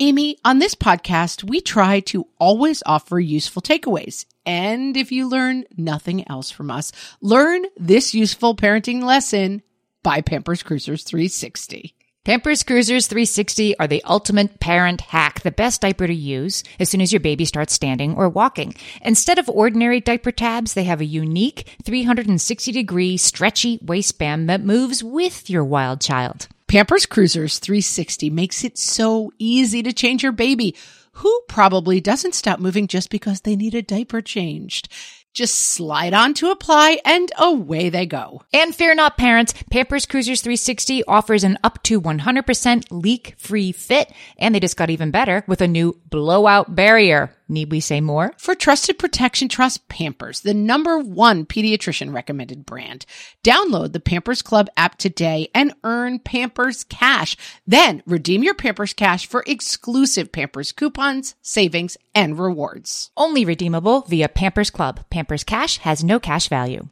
Amy, on this podcast, we try to always offer useful takeaways. And if you learn nothing else from us, learn this useful parenting lesson by Pampers Cruisers 360. Pampers Cruisers 360 are the ultimate parent hack, the best diaper to use as soon as your baby starts standing or walking. Instead of ordinary diaper tabs, they have a unique 360-degree stretchy waistband that moves with your wild child. Pampers Cruisers 360 makes it so easy to change your baby, who probably doesn't stop moving just because they need a diaper changed. Just slide on to apply and away they go. And fear not, parents, Pampers Cruisers 360 offers an up to 100% leak-free fit, and they just got even better with a new blowout barrier. Need we say more? For trusted protection, trust Pampers, the #1 pediatrician recommended brand. Download the Pampers Club app today and earn Pampers Cash. Then redeem your Pampers Cash for exclusive Pampers coupons, savings, and rewards. Only redeemable via Pampers Club. Pampers Cash has no cash value.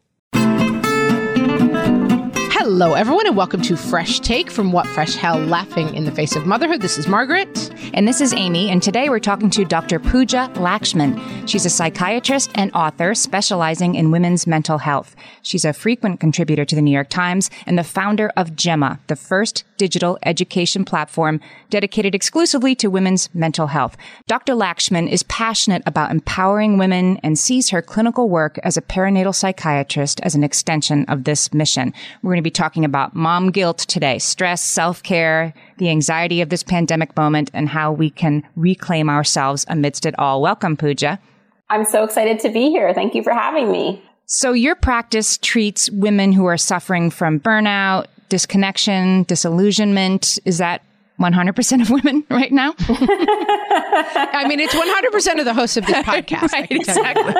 Hello, everyone, and welcome to Fresh Take from What Fresh Hell, Laughing in the Face of Motherhood. This is Margaret. And this is Amy, and today we're talking to Dr. Pooja Lakshman. She's a psychiatrist and author specializing in women's mental health. She's a frequent contributor to the New York Times and the founder of Gemma, the first digital education platform dedicated exclusively to women's mental health. Dr. Lakshman is passionate about empowering women and sees her clinical work as a perinatal psychiatrist as an extension of this mission. We're going to be talking about mom guilt today, stress, self-care, the anxiety of this pandemic moment, and how we can reclaim ourselves amidst it all. Welcome, Pooja. I'm so excited to be here. Thank you for having me. So your practice treats women who are suffering from burnout, disconnection, disillusionment. Is that 100% of women right now? I mean, it's 100% of the hosts of this podcast. Right, exactly.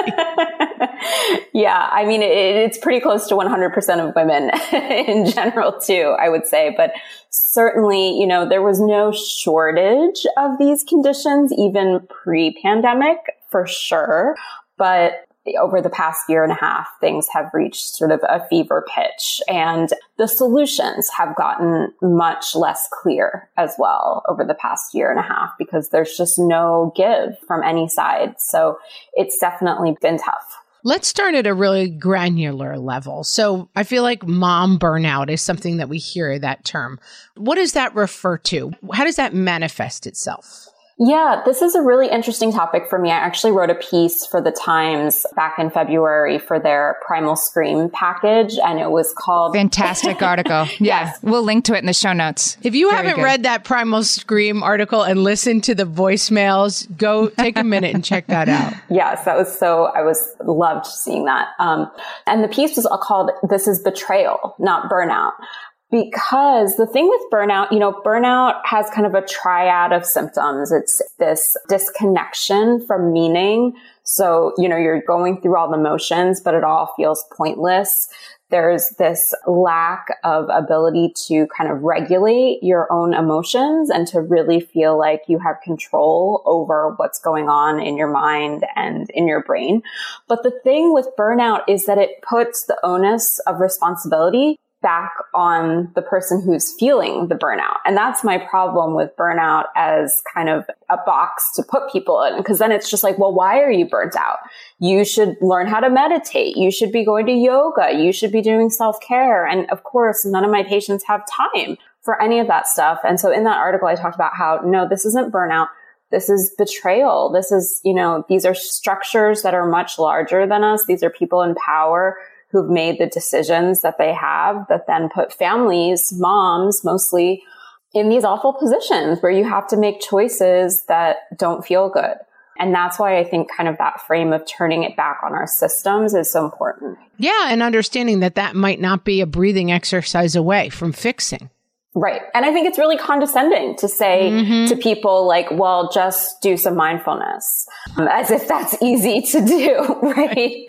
Yeah, I mean, it's pretty close to 100% of women in general, too, I would say. But certainly, you know, there was no shortage of these conditions, even pre-pandemic, for sure. But over the past year and a half, things have reached sort of a fever pitch, and the solutions have gotten much less clear as well over the past year and a half because there's just no give from any side. So it's definitely been tough. Let's start at a really granular level. So I feel like mom burnout is something that we hear that term. What does that refer to? How does that manifest itself? Yeah, this is a really interesting topic for me. I actually wrote a piece for the Times back in February for their Primal Scream package, and it was called... Fantastic article. Yeah, Yes. We'll link to it in the show notes. If you haven't read that Primal Scream article and listened to the voicemails, go take a minute and check that out. Yes, that was loved seeing that. And the piece was called This is Betrayal, Not Burnout. Because the thing with burnout, you know, burnout has kind of a triad of symptoms. It's this disconnection from meaning. So, you know, you're going through all the motions, but it all feels pointless. There's this lack of ability to kind of regulate your own emotions and to really feel like you have control over what's going on in your mind and in your brain. But the thing with burnout is that it puts the onus of responsibility back on the person who's feeling the burnout. And that's my problem with burnout as kind of a box to put people in. Because then it's just like, well, why are you burnt out? You should learn how to meditate. You should be going to yoga. You should be doing self-care. And of course, none of my patients have time for any of that stuff. And so in that article, I talked about how, no, this isn't burnout. This is betrayal. This is, you know, these are structures that are much larger than us. These are people in power who've made the decisions that they have that then put families, moms mostly, in these awful positions where you have to make choices that don't feel good. And that's why I think kind of that frame of turning it back on our systems is so important. Yeah, and understanding that that might not be a breathing exercise away from fixing. Right. And I think it's really condescending to say to people like, well, just do some mindfulness, as if that's easy to do, right?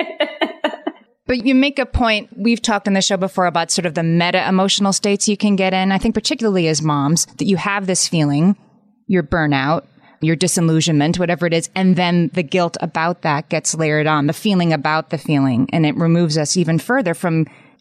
But you make a point, we've talked on the show before about sort of the meta-emotional states you can get in. I think particularly as moms, that you have this feeling, your burnout, your disillusionment, whatever it is, and then the guilt about that gets layered on, the feeling about the feeling, and it removes us even further from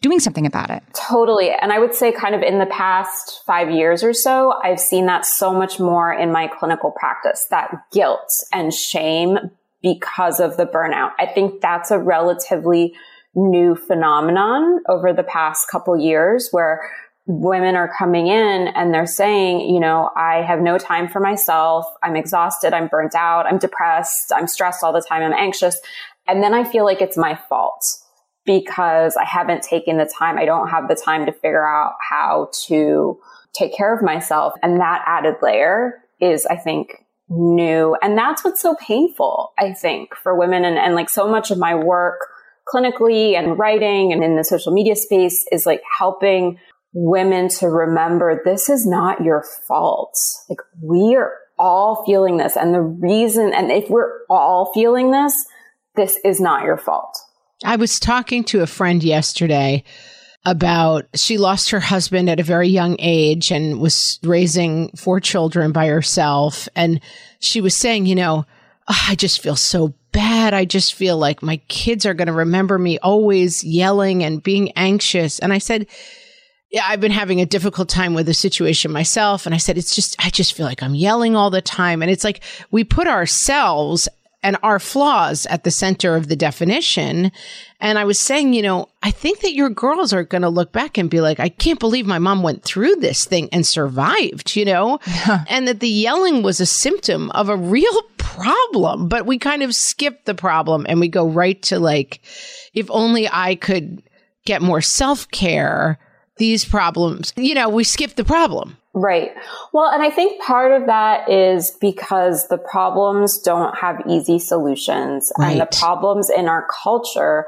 doing something about it. Totally. And I would say kind of in the past 5 years or so, I've seen that so much more in my clinical practice, that guilt and shame because of the burnout. I think that's a relatively new phenomenon over the past couple years where women are coming in and they're saying, you know, I have no time for myself. I'm exhausted. I'm burnt out. I'm depressed. I'm stressed all the time. I'm anxious. And then I feel like it's my fault because I haven't taken the time. I don't have the time to figure out how to take care of myself. And that added layer is, I think, new. And that's what's so painful, I think, for women. And like so much of my work clinically and writing and in the social media space is like helping women to remember this is not your fault. Like we are all feeling this. And the reason, and if we're all feeling this, this is not your fault. I was talking to a friend yesterday about, she lost her husband at a very young age and was raising 4 children by herself. And she was saying, you know, I just feel so bad. I just feel like my kids are going to remember me always yelling and being anxious. And I said, yeah, I've been having a difficult time with the situation myself. And I said, I just feel like I'm yelling all the time. And it's like we put ourselves and our flaws at the center of the definition. And I was saying, you know, I think that your girls are going to look back and be like, I can't believe my mom went through this thing and survived, you know, and that the yelling was a symptom of a real problem. But we kind of skip the problem and we go right to like, if only I could get more self-care, these problems, you know, we skip the problem. Right. Well, and I think part of that is because the problems don't have easy solutions. Right. And the problems in our culture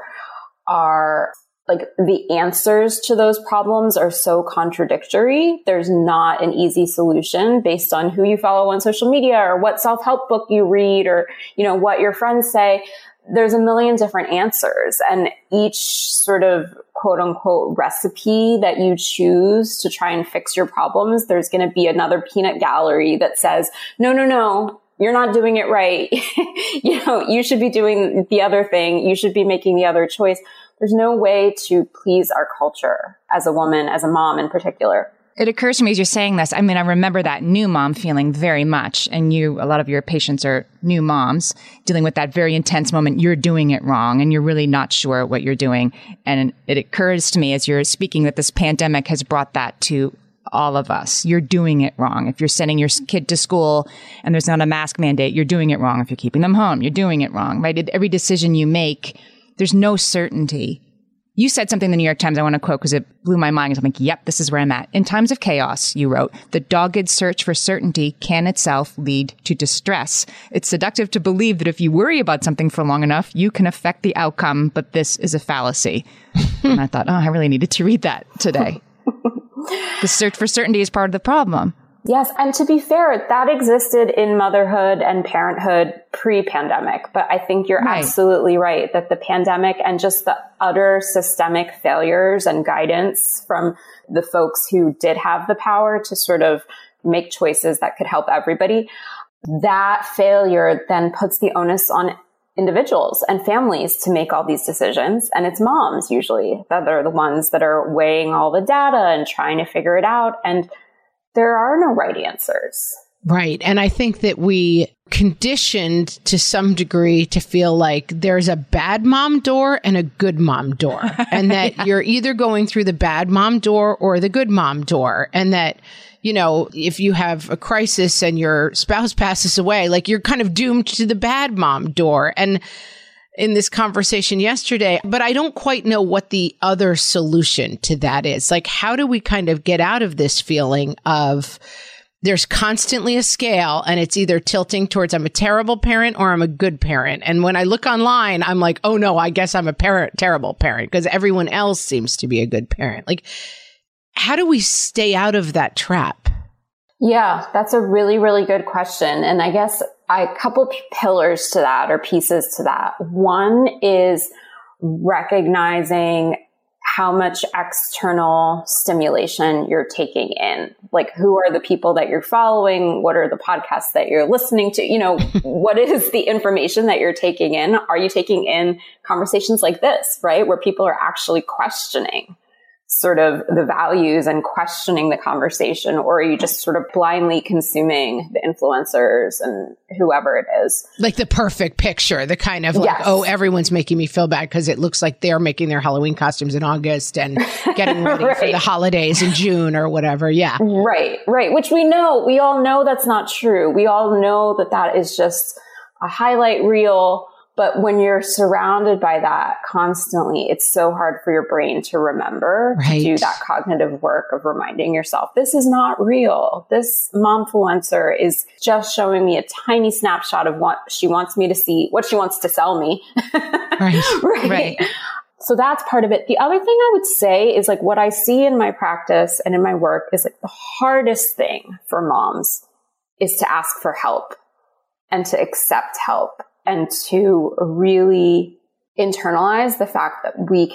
are like the answers to those problems are so contradictory. There's not an easy solution based on who you follow on social media or what self-help book you read or, you know, what your friends say. There's a million different answers, and each sort of quote unquote recipe that you choose to try and fix your problems, there's going to be another peanut gallery that says, no, you're not doing it right. You know, you should be doing the other thing. You should be making the other choice. There's no way to please our culture as a woman, as a mom in particular. It occurs to me as you're saying this, I mean, I remember that new mom feeling very much. And a lot of your patients are new moms dealing with that very intense moment. You're doing it wrong and you're really not sure what you're doing. And it occurs to me as you're speaking that this pandemic has brought that to all of us. You're doing it wrong. If you're sending your kid to school and there's not a mask mandate, you're doing it wrong. If you're keeping them home, you're doing it wrong, right? Every decision you make, there's no certainty. You said something in the New York Times I want to quote because it blew my mind. I'm like, yep, this is where I'm at. In times of chaos, you wrote, the dogged search for certainty can itself lead to distress. It's seductive to believe that if you worry about something for long enough, you can affect the outcome, but this is a fallacy. And I thought, I really needed to read that today. The search for certainty is part of the problem. Yes. And to be fair, that existed in motherhood and parenthood pre-pandemic. But I think you're absolutely right that the pandemic and just the utter systemic failures and guidance from the folks who did have the power to sort of make choices that could help everybody, that failure then puts the onus on individuals and families to make all these decisions. And it's moms usually that are the ones that are weighing all the data and trying to figure it out. And there are no right answers. Right. And I think that we conditioned to some degree to feel like there's a bad mom door and a good mom door. And that you're either going through the bad mom door or the good mom door. And that, you know, if you have a crisis and your spouse passes away, like you're kind of doomed to the bad mom door. And in this conversation yesterday, but I don't quite know what the other solution to that is. Like, how do we kind of get out of this feeling of there's constantly a scale and it's either tilting towards I'm a terrible parent or I'm a good parent. And when I look online, I'm like, oh no, I guess I'm a terrible parent because everyone else seems to be a good parent. Like, how do we stay out of that trap? Yeah, that's a really, really good question. And I guess a couple pillars to that or pieces to that. One is recognizing how much external stimulation you're taking in. Like, who are the people that you're following? What are the podcasts that you're listening to? You know, what is the information that you're taking in? Are you taking in conversations like this, right? Where people are actually questioning sort of the values and questioning the conversation, or are you just sort of blindly consuming the influencers and whoever it is? Like the perfect picture, the kind of like, Yes. oh, everyone's making me feel bad because it looks like they're making their Halloween costumes in August and getting ready for the holidays in June or whatever. Yeah. Right. Which we all know that's not true. We all know that that is just a highlight reel. But when you're surrounded by that constantly, it's so hard for your brain to remember, to do that cognitive work of reminding yourself, this is not real. This momfluencer is just showing me a tiny snapshot of what she wants me to see, what she wants to sell me. Right. So that's part of it. The other thing I would say is like what I see in my practice and in my work is like the hardest thing for moms is to ask for help and to accept help. And to really internalize the fact that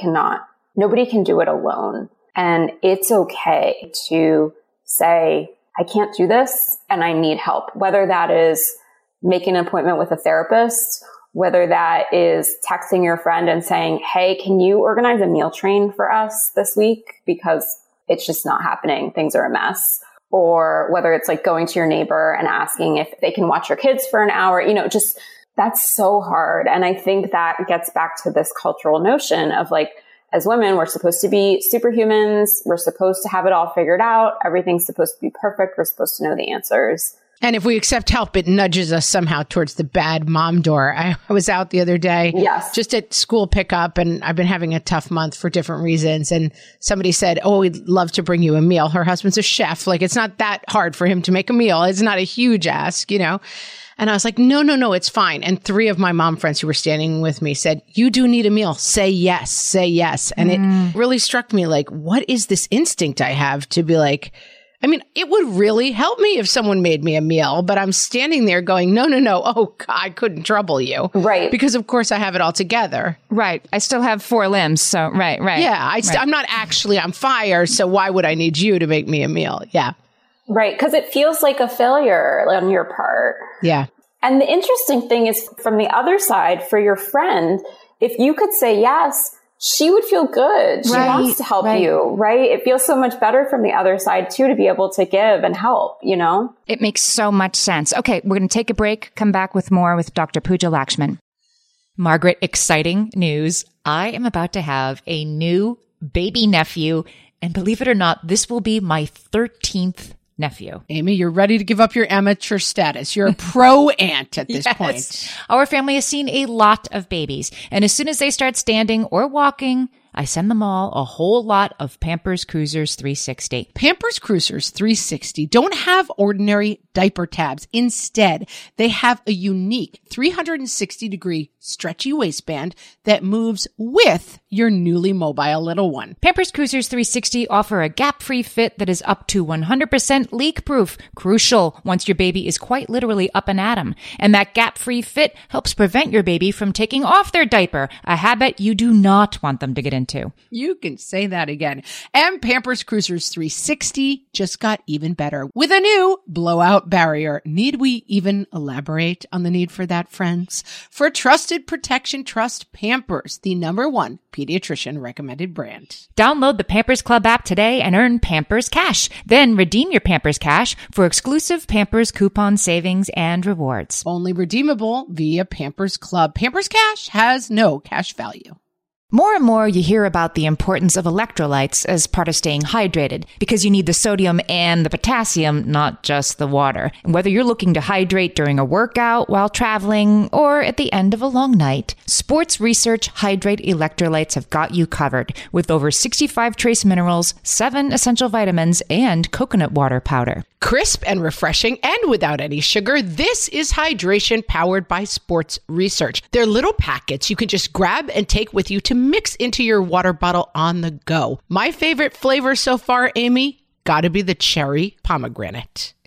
nobody can do it alone. And it's okay to say, I can't do this and I need help. Whether that is making an appointment with a therapist, whether that is texting your friend and saying, hey, can you organize a meal train for us this week? Because it's just not happening. Things are a mess. Or whether it's like going to your neighbor and asking if they can watch your kids for an hour, just that's so hard. And I think that gets back to this cultural notion of like, as women, we're supposed to be superhumans. We're supposed to have it all figured out. Everything's supposed to be perfect. We're supposed to know the answers. And if we accept help, it nudges us somehow towards the bad mom door. I was out the other day, just at school pickup, and I've been having a tough month for different reasons. And somebody said, oh, we'd love to bring you a meal. Her husband's a chef. Like, it's not that hard for him to make a meal. It's not a huge ask, And I was like, no, it's fine. And 3 of my mom friends who were standing with me said, you do need a meal. Say yes. And it really struck me like, what is this instinct I have to be like, I mean, it would really help me if someone made me a meal, but I'm standing there going, no. Oh, God, I couldn't trouble you. Right. Because of course I have it all together. Right. I still have 4 limbs. So right. Yeah. I'm not actually on fire. So why would I need you to make me a meal? Yeah. Right. Because it feels like a failure on your part. Yeah. And the interesting thing is from the other side, for your friend, if you could say yes, she would feel good. She wants to help you, right? It feels so much better from the other side too, to be able to give and help, It makes so much sense. Okay, we're going to take a break, come back with more with Dr. Pooja Lakshman. Margaret, exciting news. I am about to have a new baby nephew. And believe it or not, this will be my 13th nephew. Amy, you're ready to give up your amateur status. You're a pro aunt at this point. Our family has seen a lot of babies. And as soon as they start standing or walking, I send them all a whole lot of Pampers Cruisers 360. Pampers Cruisers 360 don't have ordinary diaper tabs. Instead, they have a unique 360-degree stretchy waistband that moves with your newly mobile little one. Pampers Cruisers 360 offer a gap-free fit that is up to 100% leak-proof. Crucial once your baby is quite literally up and at 'em. And that gap-free fit helps prevent your baby from taking off their diaper, a habit you do not want them to get into. You can say that again. And Pampers Cruisers 360 just got even better with a new blowout barrier. Need we even elaborate on the need for that, friends? For trusted protection, trust Pampers, the #1 pediatrician recommended brand. Download the Pampers Club app today and earn Pampers Cash. Then redeem your Pampers Cash for exclusive Pampers coupon savings and rewards. Only redeemable via Pampers Club. Pampers Cash has no cash value. More and more you hear about the importance of electrolytes as part of staying hydrated because you need the sodium and the potassium, not just the water. And whether you're looking to hydrate during a workout, while traveling, or at the end of a long night, Sports Research Hydrate Electrolytes have got you covered with over 65 trace minerals, 7 essential vitamins, and coconut water powder. Crisp and refreshing and without any sugar, this is hydration powered by Sports Research. They're little packets you can just grab and take with you to mix into your water bottle on the go. My favorite flavor so far, Amy, gotta be the cherry pomegranate.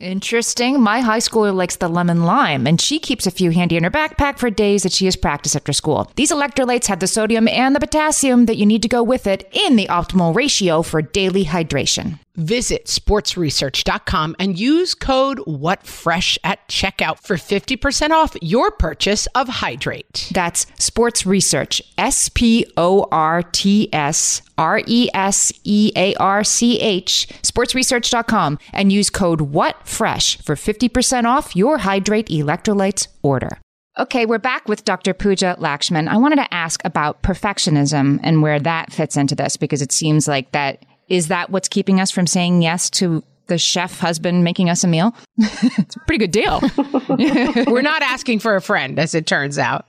Interesting. My high schooler likes the lemon lime, and she keeps a few handy in her backpack for days that she has practice after school. These electrolytes have the sodium and the potassium that you need to go with it in the optimal ratio for daily hydration. Visit sportsresearch.com and use code WhatFresh at checkout for 50% off your purchase of Hydrate. That's Sports Research, SportsResearch, sportsresearch.com, and use code WhatFresh for 50% off your Hydrate electrolytes order. Okay, we're back with Dr. Pooja Lakshman. I wanted to ask about perfectionism and where that fits into this, because it seems like is that what's keeping us from saying yes to the chef husband making us a meal? It's a pretty good deal. We're not asking for a friend, as it turns out.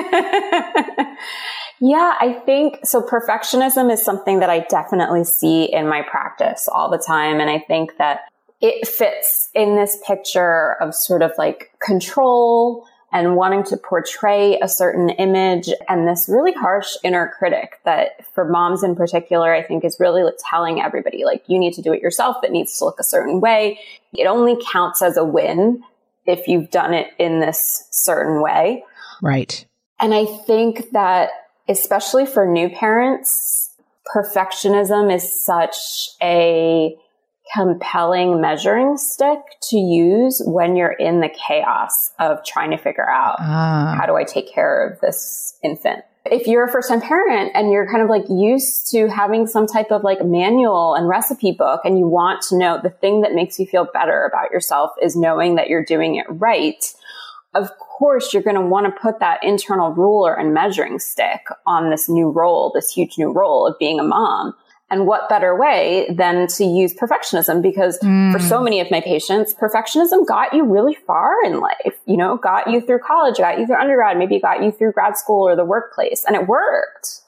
Yeah, I think so. Perfectionism is something that I definitely see in my practice all the time. And I think that it fits in this picture of sort of like control and wanting to portray a certain image, and this really harsh inner critic that for moms in particular, I think is really telling everybody, like, you need to do it yourself. It needs to look a certain way. It only counts as a win if you've done it in this certain way. Right. And I think that especially for new parents, perfectionism is such a compelling measuring stick to use when you're in the chaos of trying to figure out how do I take care of this infant. If you're a first-time parent and you're kind of like used to having some type of like manual and recipe book, and you want to know the thing that makes you feel better about yourself is knowing that you're doing it right, of course you're going to want to put that internal ruler and measuring stick on this new role, this huge new role of being a mom. And what better way than to use perfectionism? Because for so many of my patients, perfectionism got you really far in life, got you through college, got you through undergrad, maybe got you through grad school or the workplace. And it worked,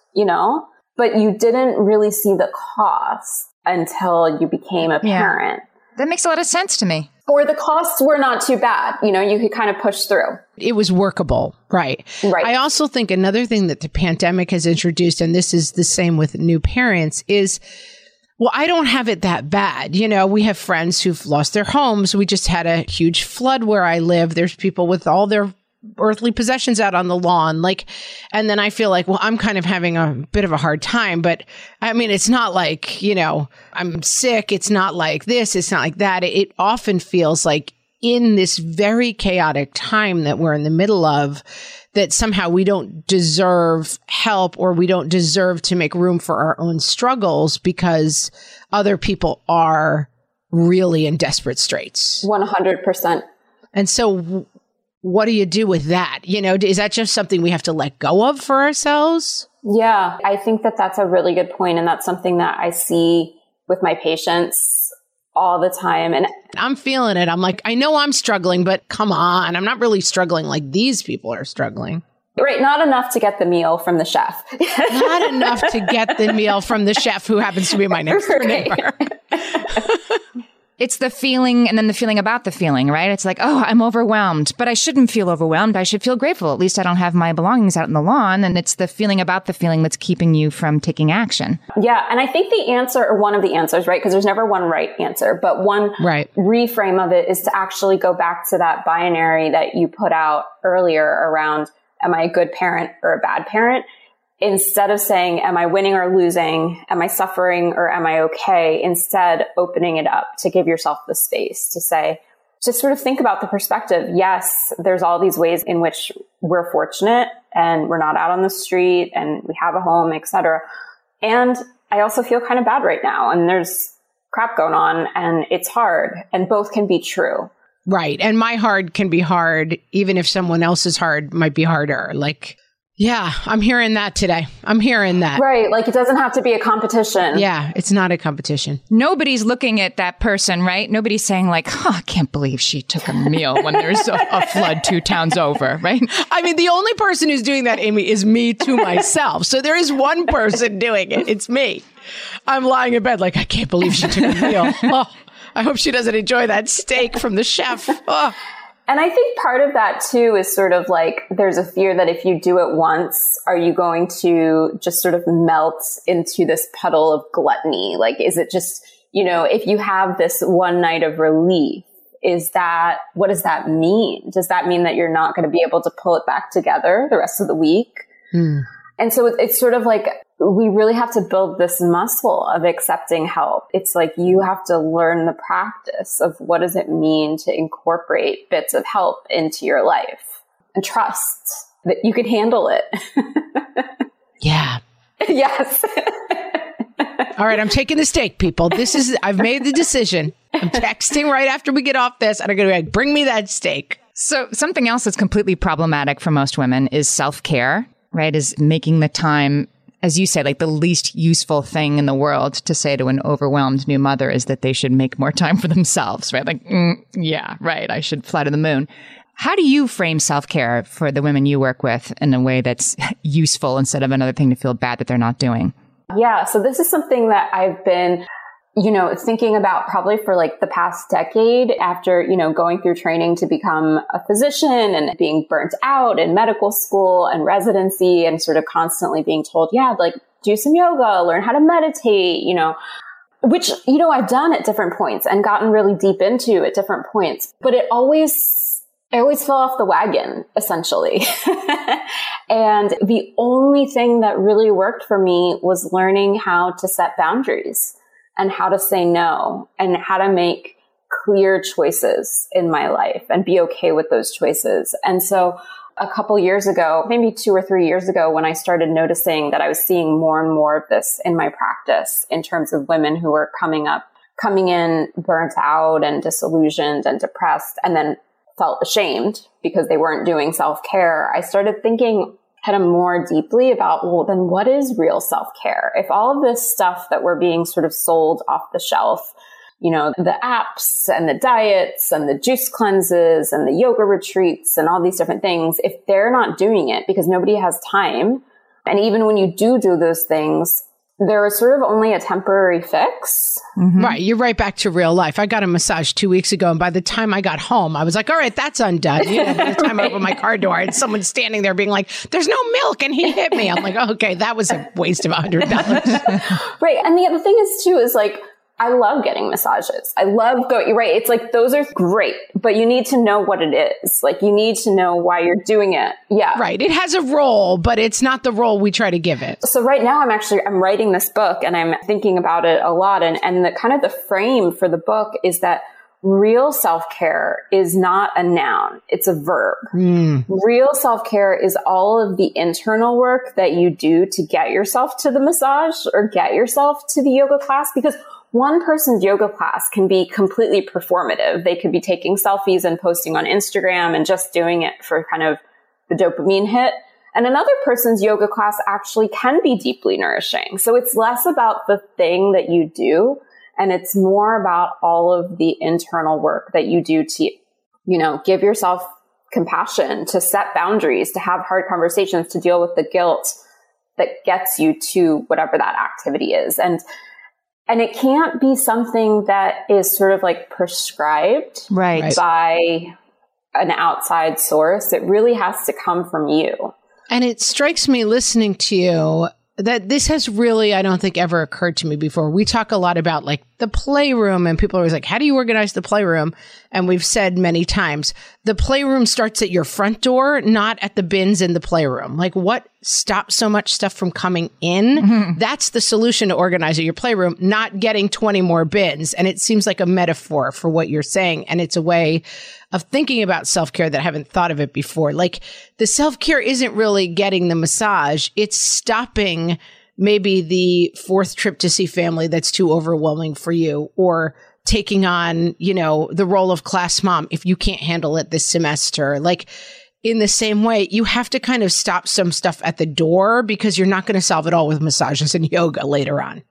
but you didn't really see the cost until you became a parent. Yeah. That makes a lot of sense to me. Or the costs were not too bad. You could kind of push through. It was workable. Right. I also think another thing that the pandemic has introduced, and this is the same with new parents, is, well, I don't have it that bad. We have friends who've lost their homes. We just had a huge flood where I live. There's people with all their earthly possessions out on the lawn. And then I feel like, well, I'm kind of having a bit of a hard time, but I mean, it's not like, I'm sick. It's not like this. It's not like that. It often feels like in this very chaotic time that we're in the middle of, that somehow we don't deserve help, or we don't deserve to make room for our own struggles because other people are really in desperate straits. 100%. And so what do you do with that? Is that just something we have to let go of for ourselves? Yeah, I think that that's a really good point. And that's something that I see with my patients all the time. And I'm feeling it. I'm like, I know I'm struggling, but come on, I'm not really struggling like these people are struggling. Right. Not enough to get the meal from the chef. Not enough to get the meal from the chef who happens to be my next door neighbor. It's the feeling, and then the feeling about the feeling, right? It's like, oh, I'm overwhelmed, but I shouldn't feel overwhelmed. I should feel grateful. At least I don't have my belongings out in the lawn. And it's the feeling about the feeling that's keeping you from taking action. Yeah. And I think the answer, or one of the answers, right? Because there's never one right answer, but one reframe of it is to actually go back to that binary that you put out earlier around, am I a good parent or a bad parent? Instead of saying, am I winning or losing? Am I suffering or am I okay? Instead, opening it up to give yourself the space to say, just sort of think about the perspective. Yes, there's all these ways in which we're fortunate and we're not out on the street and we have a home, etc. And I also feel kind of bad right now and there's crap going on and it's hard, and both can be true. Right. And my hard can be hard, even if someone else's hard might be harder. Yeah, I'm hearing that today. I'm hearing that. Right. It doesn't have to be a competition. Yeah, it's not a competition. Nobody's looking at that person, right? Nobody's saying I can't believe she took a meal when there's a flood 2 towns over, right? I mean, the only person who's doing that, Amy, is me to myself. So there is one person doing it. It's me. I'm lying in bed I can't believe she took a meal. Oh, I hope she doesn't enjoy that steak from the chef. Oh. And I think part of that too is sort of there's a fear that if you do it once, are you going to just sort of melt into this puddle of gluttony? Is it just, if you have this one night of relief, what does that mean? Does that mean that you're not going to be able to pull it back together the rest of the week? And so it's sort of like, we really have to build this muscle of accepting help. It's like you have to learn the practice of what does it mean to incorporate bits of help into your life and trust that you can handle it. Yeah. Yes. All right. I'm taking the steak, people. I've made the decision. I'm texting right after we get off this and I'm going to be like, bring me that steak. So something else that's completely problematic for most women is self-care, right? Is making the time, as you say, like the least useful thing in the world to say to an overwhelmed new mother is that they should make more time for themselves, right? Like, yeah, right. I should fly to the moon. How do you frame self-care for the women you work with in a way that's useful instead of another thing to feel bad that they're not doing? Yeah. So this is something that I've been, thinking about probably for like the past decade after, going through training to become a physician and being burnt out in medical school and residency and sort of constantly being told, yeah, like do some yoga, learn how to meditate, which, I've done at different points and gotten really deep into at different points, but I always fell off the wagon, essentially. And the only thing that really worked for me was learning how to set boundaries and how to say no and how to make clear choices in my life and be okay with those choices. And so a couple years ago, maybe 2 or 3 years ago, when I started noticing that I was seeing more and more of this in my practice in terms of women who were coming in burnt out and disillusioned and depressed, and then felt ashamed because they weren't doing self-care, I started thinking kind of more deeply about, well, then what is real self-care? If all of this stuff that we're being sort of sold off the shelf, the apps and the diets and the juice cleanses and the yoga retreats and all these different things, if they're not doing it because nobody has time, and even when you do those things, they're sort of only a temporary fix. Mm-hmm. Right. You're right back to real life. I got a massage 2 weeks ago. And by the time I got home, I was like, all right, that's undone. By the time I opened my car door, I had someone standing there being like, there's no milk. And he hit me. I'm like, oh, okay, that was a waste of $100. Right. And the other thing is too, is like, I love getting massages. I love going, right. It's like, those are great, but you need to know what it is. Like, you need to know why you're doing it. Yeah. Right. It has a role, but it's not the role we try to give it. So right now I'm writing this book and I'm thinking about it a lot. And the kind of the frame for the book is that real self-care is not a noun. It's a verb. Real self-care is all of the internal work that you do to get yourself to the massage or get yourself to the yoga class, because one person's yoga class can be completely performative. They could be taking selfies and posting on Instagram and just doing it for kind of the dopamine hit. And another person's yoga class actually can be deeply nourishing. So it's less about the thing that you do, and it's more about all of the internal work that you do to, give yourself compassion, to set boundaries, to have hard conversations, to deal with the guilt that gets you to whatever that activity is. And it can't be something that is sort of like prescribed by an outside source. It really has to come from you. And it strikes me listening to you that this has really, I don't think, ever occurred to me before. We talk a lot about like the playroom, and people are always like, how do you organize the playroom? And we've said many times, the playroom starts at your front door, not at the bins in the playroom. Like, what stops so much stuff from coming in? Mm-hmm. That's the solution to organizing your playroom, not getting 20 more bins. And it seems like a metaphor for what you're saying. And it's a way of thinking about self-care that I haven't thought of it before. Like, the self-care isn't really getting the massage. It's stopping maybe the fourth trip to see family that's too overwhelming for you, or taking on, the role of class mom if you can't handle it this semester. Like, in the same way, you have to kind of stop some stuff at the door, because you're not going to solve it all with massages and yoga later on.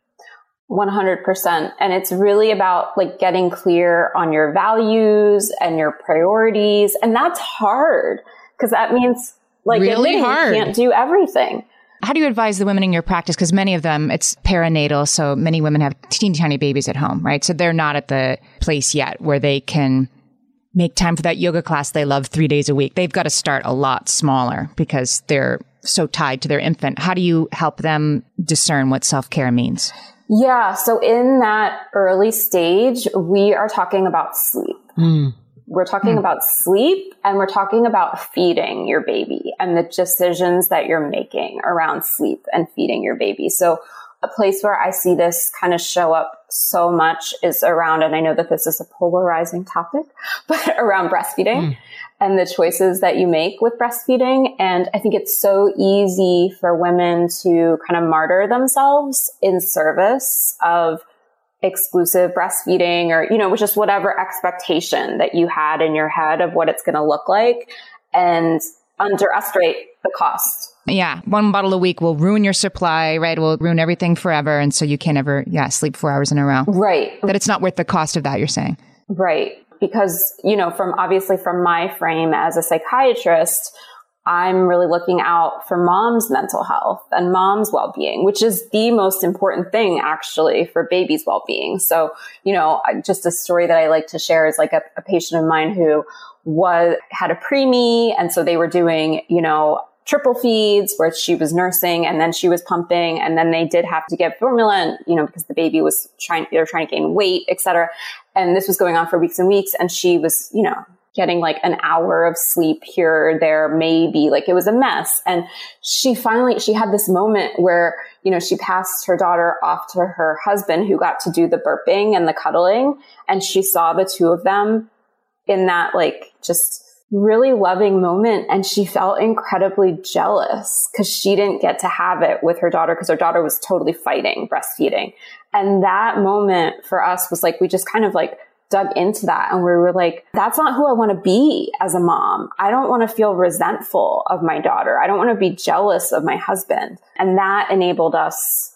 100%. And it's really about like getting clear on your values and your priorities. And that's hard, because that means like really hard. You can't do everything. How do you advise the women in your practice? Because many of them, it's perinatal. So many women have teeny tiny babies at home, right? So they're not at the place yet where they can make time for that yoga class they love 3 days a week. They've got to start a lot smaller because they're so tied to their infant. How do you help them discern what self-care means? Yeah. So in that early stage, we are talking about sleep. We're talking about sleep, and we're talking about feeding your baby and the decisions that you're making around sleep and feeding your baby. So a place where I see this kind of show up so much is around, and I know that this is a polarizing topic, but around breastfeeding and the choices that you make with breastfeeding. And I think it's so easy for women to kind of martyr themselves in service of exclusive breastfeeding, or, you know, just whatever expectation that you had in your head of what it's going to look like, and underestimate the cost. Yeah. 1 bottle a week will ruin your supply, right? Will ruin everything forever. And so you can't ever, sleep 4 hours in a row. Right. That it's not worth the cost of that, you're saying. Right. Because, you know, from my frame as a psychiatrist, I'm really looking out for mom's mental health and mom's well-being, which is the most important thing actually for baby's well-being. So, you know, just a story that I like to share is like a patient of mine who had a preemie. And so they were doing, you know, triple feeds where she was nursing and then she was pumping, and then they did have to give formula, and, you know, because the baby was they were trying to gain weight, et cetera. And this was going on for weeks and weeks. And she was, you know, getting like an hour of sleep here or there, maybe. Like, it was a mess. And she had this moment where, you know, she passed her daughter off to her husband, who got to do the burping and the cuddling. And she saw the two of them in that, like, just really loving moment. And she felt incredibly jealous because she didn't get to have it with her daughter, because her daughter was totally fighting breastfeeding. And that moment for us was like, we just kind of like dug into that, and we were like, that's not who I want to be as a mom. I don't want to feel resentful of my daughter. I don't want to be jealous of my husband. And that enabled us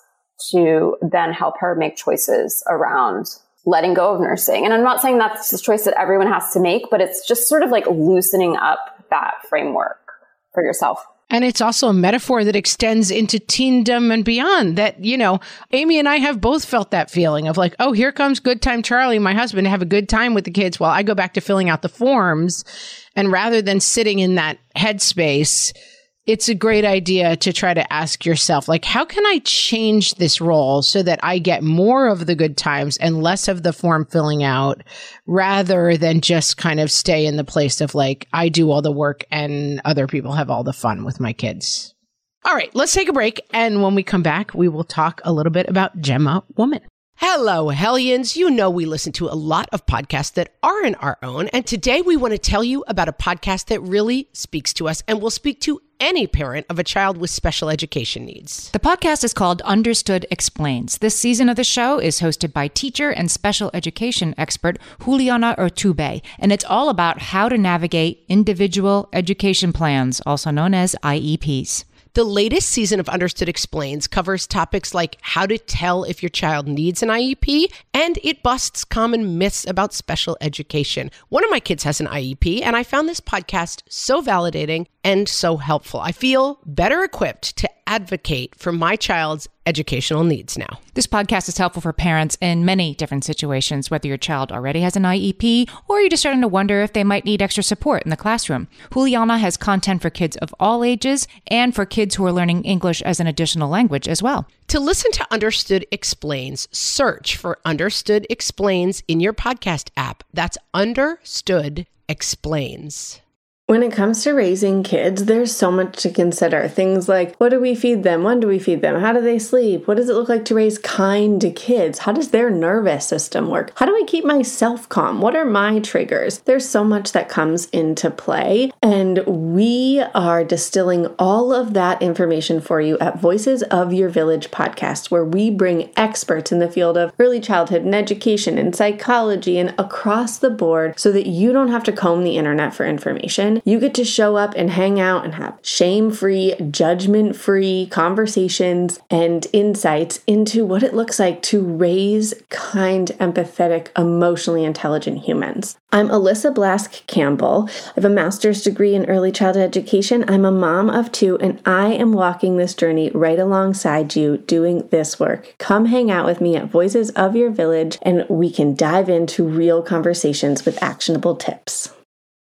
to then help her make choices around letting go of nursing. And I'm not saying that's a choice that everyone has to make, but it's just sort of like loosening up that framework for yourself. And it's also a metaphor that extends into teendom and beyond. That, you know, Amy and I have both felt that feeling of like, oh, here comes good time Charlie, my husband, to have a good time with the kids while I go back to filling out the forms. And rather than sitting in that headspace, it's a great idea to try to ask yourself, like, how can I change this role so that I get more of the good times and less of the form filling out, rather than just kind of stay in the place of like, I do all the work and other people have all the fun with my kids. All right, let's take a break. And when we come back, we will talk a little bit about Gemma Woman. Hello, Hellions. You know we listen to a lot of podcasts that aren't our own. And today we want to tell you about a podcast that really speaks to us and will speak to any parent of a child with special education needs. The podcast is called Understood Explains. This season of the show is hosted by teacher and special education expert Juliana Urtubey, and it's all about how to navigate individual education plans, also known as IEPs. The latest season of Understood Explains covers topics like how to tell if your child needs an IEP, and it busts common myths about special education. One of my kids has an IEP, and I found this podcast so validating and so helpful. I feel better equipped to advocate for my child's educational needs now. This podcast is helpful for parents in many different situations, whether your child already has an IEP or you're just starting to wonder if they might need extra support in the classroom. Juliana has content for kids of all ages and for kids who are learning English as an additional language as well. To listen to Understood Explains, search for Understood Explains in your podcast app. That's Understood Explains. When it comes to raising kids, there's so much to consider. Things like, what do we feed them? When do we feed them? How do they sleep? What does it look like to raise kind kids? How does their nervous system work? How do I keep myself calm? What are my triggers? There's so much that comes into play, and we are distilling all of that information for you at Voices of Your Village podcast, where we bring experts in the field of early childhood and education and psychology and across the board so that you don't have to comb the internet for information. You get to show up and hang out and have shame-free, judgment-free conversations and insights into what it looks like to raise kind, empathetic, emotionally intelligent humans. I'm Alyssa Blask Campbell. I have a master's degree in early childhood education. I'm a mom of 2, and I am walking this journey right alongside you doing this work. Come hang out with me at Voices of Your Village, and we can dive into real conversations with actionable tips.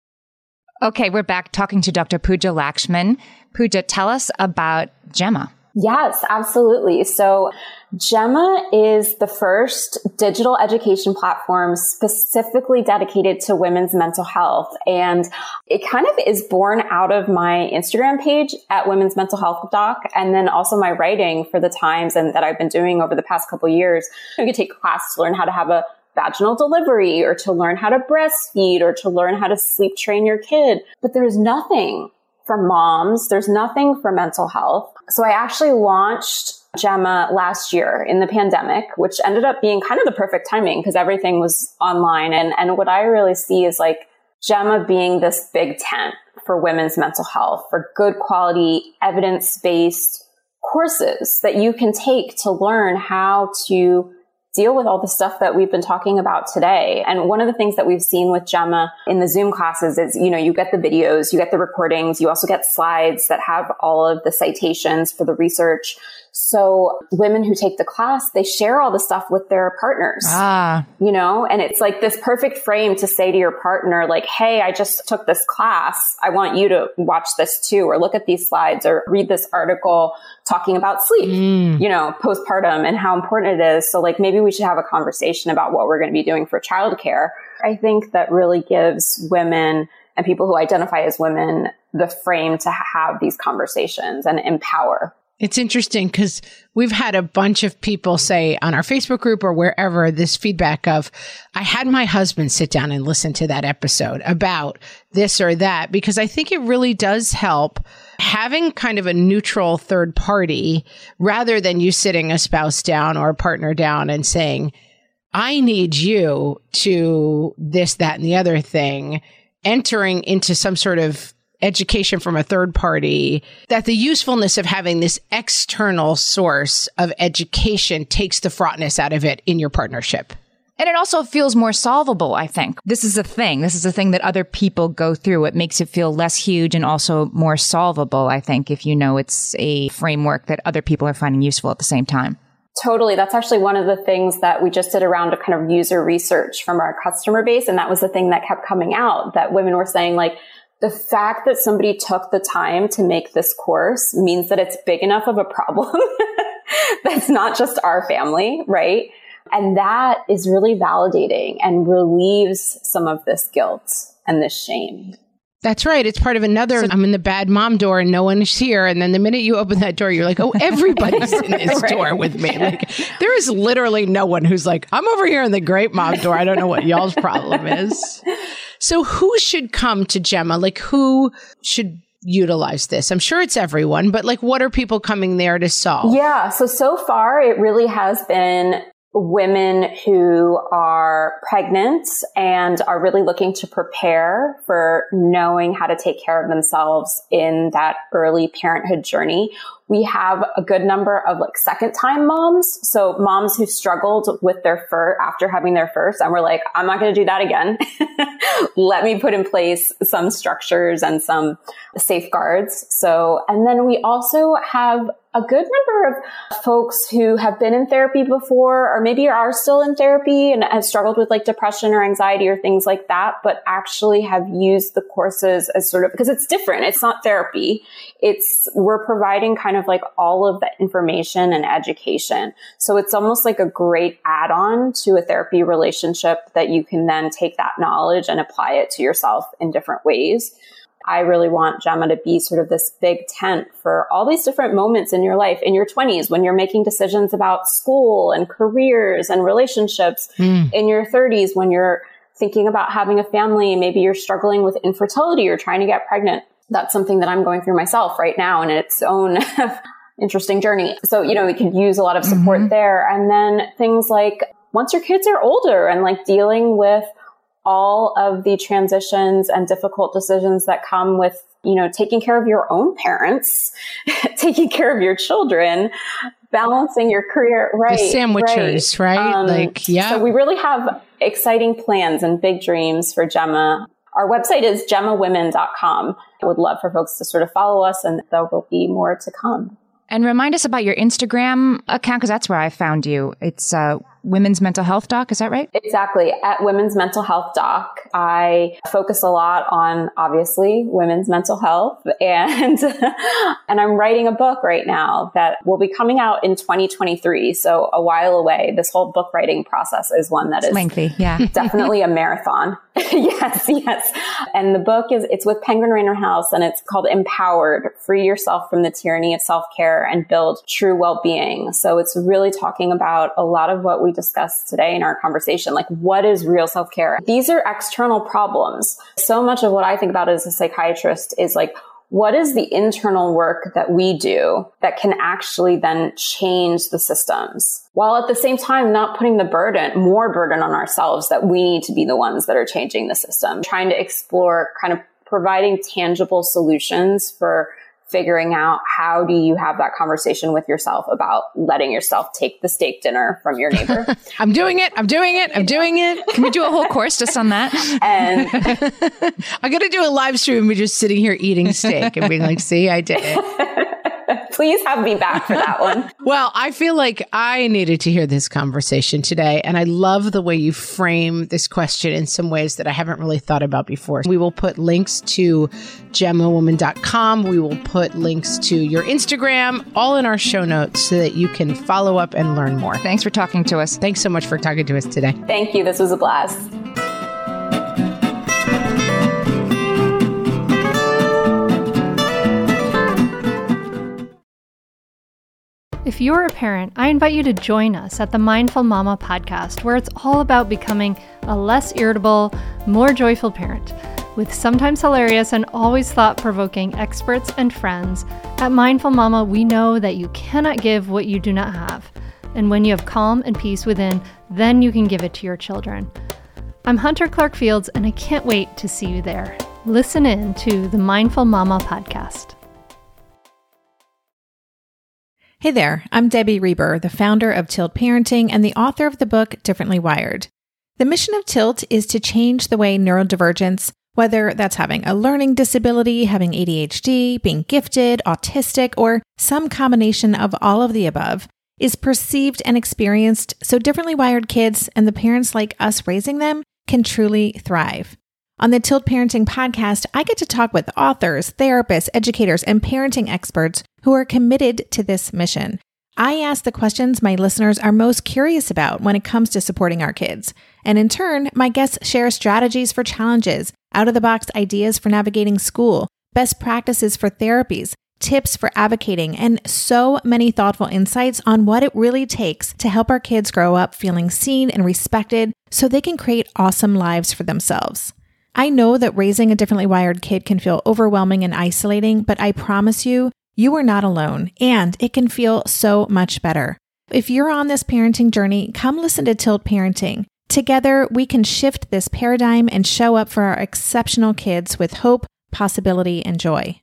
Okay, we're back talking to Dr. Pooja Lakshman. Pooja, tell us about Gemma. Yes, absolutely. So Gemma is the first digital education platform specifically dedicated to women's mental health. And it kind of is born out of my Instagram page at Women's Mental Health Doc, and then also my writing for the Times and that I've been doing over the past couple of years. You could take a class to learn how to have a vaginal delivery or to learn how to breastfeed or to learn how to sleep train your kid. But there's nothing for moms. There's nothing for mental health. So I actually launched Gemma last year in the pandemic, which ended up being kind of the perfect timing because everything was online. And what I really see is like Gemma being this big tent for women's mental health, for good quality, evidence-based courses that you can take to learn how to deal with all the stuff that we've been talking about today. And one of the things that we've seen with Gemma in the Zoom classes is, you get the videos, you get the recordings, you also get slides that have all of the citations for the research. So women who take the class, they share all the stuff with their partners, and it's like this perfect frame to say to your partner, like, hey, I just took this class. I want you to watch this too, or look at these slides or read this article talking about sleep, postpartum and how important it is. So like maybe we should have a conversation about what we're going to be doing for childcare. I think that really gives women and people who identify as women the frame to have these conversations and empower. It's interesting because we've had a bunch of people say on our Facebook group or wherever this feedback of, I had my husband sit down and listen to that episode about this or that, because I think it really does help having kind of a neutral third party rather than you sitting a spouse down or a partner down and saying, I need you to this, that, and the other thing, entering into some sort of education from a third party, that the usefulness of having this external source of education takes the fraughtness out of it in your partnership. And it also feels more solvable, I think. This is a thing. This is a thing that other people go through. It makes it feel less huge and also more solvable, I think, if you know it's a framework that other people are finding useful at the same time. Totally. That's actually one of the things that we just did around a kind of user research from our customer base. And that was the thing that kept coming out, that women were saying, like, the fact that somebody took the time to make this course means that it's big enough of a problem that's not just our family, right? And that is really validating and relieves some of this guilt and this shame. That's right. It's part of another, I'm in the bad mom door and no one is here. And then the minute you open that door, you're like, oh, everybody's in this right. door with me. Like, there is literally no one who's like, I'm over here in the great mom door. I don't know what y'all's problem is. So who should come to Gemma? Like, who should utilize this? I'm sure it's everyone, but like, what are people coming there to solve? Yeah. So far, it really has been women who are pregnant and are really looking to prepare for knowing how to take care of themselves in that early parenthood journey. We have a good number of like second time moms. So moms who struggled with their after having their first, and we're like, I'm not going to do that again. Let me put in place some structures and some safeguards. And then we also have a good number of folks who have been in therapy before, or maybe are still in therapy and have struggled with like depression or anxiety or things like that, but actually have used the courses as sort of, because it's different. It's not therapy. We're providing kind of like all of the information and education. So it's almost like a great add-on to a therapy relationship that you can then take that knowledge and apply it to yourself in different ways. I really want Gemma to be sort of this big tent for all these different moments in your life, in your 20s, when you're making decisions about school and careers and relationships, in your 30s, when you're thinking about having a family, maybe you're struggling with infertility or trying to get pregnant. That's something that I'm going through myself right now in its own interesting journey. So, we could use a lot of support there. And then things like once your kids are older and like dealing with all of the transitions and difficult decisions that come with, taking care of your own parents, taking care of your children, balancing your career, right? The sandwichers, right? So we really have exciting plans and big dreams for Gemma. Our website is gemmawomen.com. I would love for folks to sort of follow us, and there will be more to come. And remind us about your Instagram account, because that's where I found you. It's Women's Mental Health Doc. Is that right? Exactly. At Women's Mental Health Doc, I focus a lot on, obviously, women's mental health. And, and I'm writing a book right now that will be coming out in 2023. So a while away. This whole book writing process is one that is lengthy. Yeah. Definitely a marathon. Yes. And the book it's with Penguin Random House, and it's called Empowered: Free Yourself from the Tyranny of Self-Care and Build True Well-Being. So it's really talking about a lot of what we discussed today in our conversation. Like, what is real self-care? These are external problems. So much of what I think about as a psychiatrist is like, what is the internal work that we do that can actually then change the systems, while at the same time not putting more burden on ourselves that we need to be the ones that are changing the system, trying to explore kind of providing tangible solutions for figuring out how do you have that conversation with yourself about letting yourself take the steak dinner from your neighbor. I'm doing it. Can we do a whole course just on that? And I'm going to do a live stream of me just sitting here eating steak and being like, see, I did it. Please have me back for that one. Well, I feel like I needed to hear this conversation today. And I love the way you frame this question in some ways that I haven't really thought about before. We will put links to GemmaWoman.com. We will put links to your Instagram, all in our show notes so that you can follow up and learn more. Thanks for talking to us. Thanks so much for talking to us today. Thank you. This was a blast. If you're a parent, I invite you to join us at the Mindful Mama podcast, where it's all about becoming a less irritable, more joyful parent. With sometimes hilarious and always thought-provoking experts and friends, at Mindful Mama, we know that you cannot give what you do not have. And when you have calm and peace within, then you can give it to your children. I'm Hunter Clark Fields, and I can't wait to see you there. Listen in to the Mindful Mama podcast. Hey there, I'm Debbie Reber, the founder of Tilt Parenting and the author of the book Differently Wired. The mission of Tilt is to change the way neurodivergence, whether that's having a learning disability, having ADHD, being gifted, autistic, or some combination of all of the above, is perceived and experienced so differently wired kids and the parents like us raising them can truly thrive. On the Tilt Parenting podcast, I get to talk with authors, therapists, educators, and parenting experts who are committed to this mission. I ask the questions my listeners are most curious about when it comes to supporting our kids. And in turn, my guests share strategies for challenges, out-of-the-box ideas for navigating school, best practices for therapies, tips for advocating, and so many thoughtful insights on what it really takes to help our kids grow up feeling seen and respected so they can create awesome lives for themselves. I know that raising a differently wired kid can feel overwhelming and isolating, but I promise you, you are not alone, and it can feel so much better. If you're on this parenting journey, come listen to Tilt Parenting. Together, we can shift this paradigm and show up for our exceptional kids with hope, possibility, and joy.